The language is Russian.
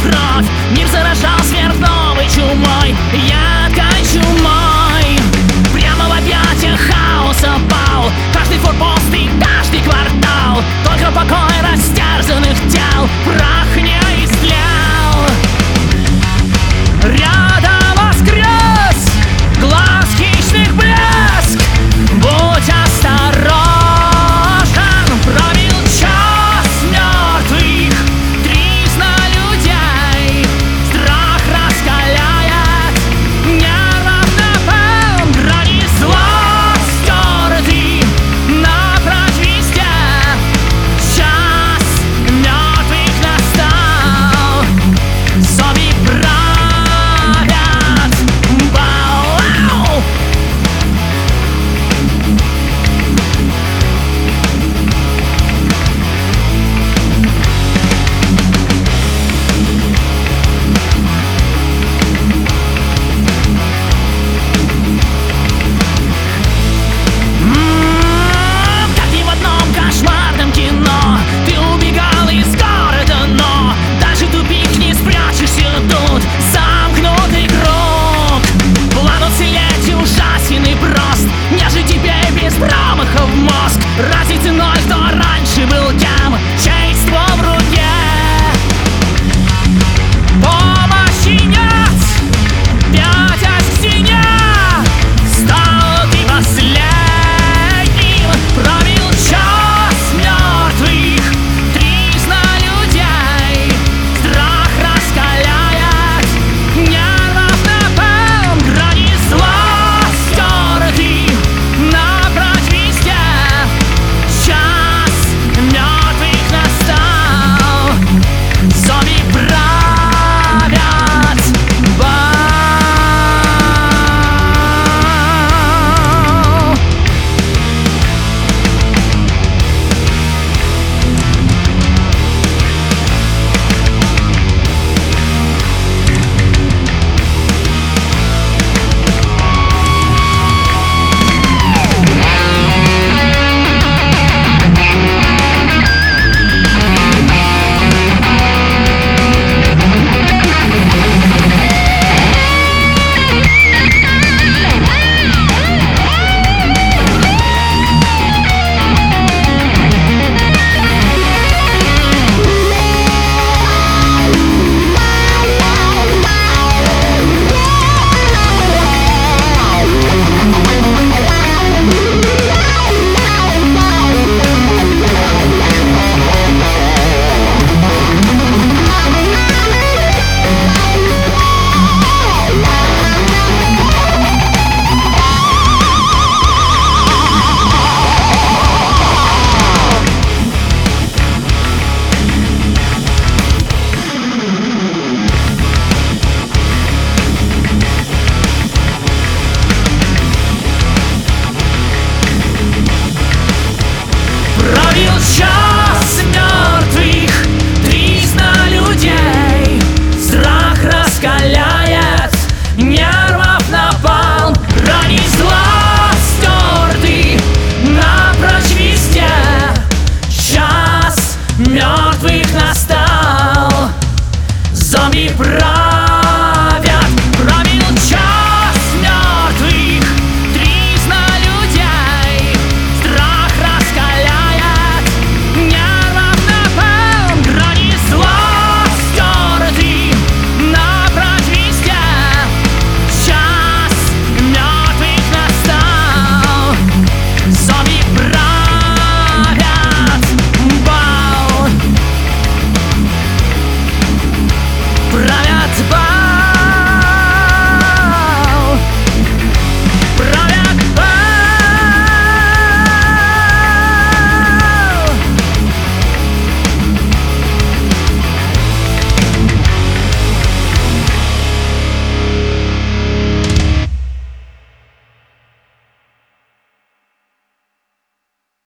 кровь. Мир заражал сверхновой чумой, яркой чумой. Прямо в объятиях хаоса пал каждый форпост и каждый квартал. Только покой растерзанных тел прах не истлял. Рядом воскрес глаз хищных блеск. Будь осторожен, пробил час мертвых, тризна людей. Страх раскаляет, нервов напал, грани зла стерты напрочь везде. Час мертвых настал, зомби правят. Бау! Как ни в одном кошмарном кино ты убегал из города, но даже тупик не спрячешься тут. Замкнутый круг, план уцелеть ужасен и прост. Неже тебе без промаха в мозг. Ради ценой, кто раньше был кем, честь в руке. Помощи нет, пятясь к стене. Стал ты последним, пробил час мертвых, тризна людей. Страх раскаляет, нервов напал, грани зла стерты напрочь везде. Час мертвых настал, зомби правят. Бау! Пробил час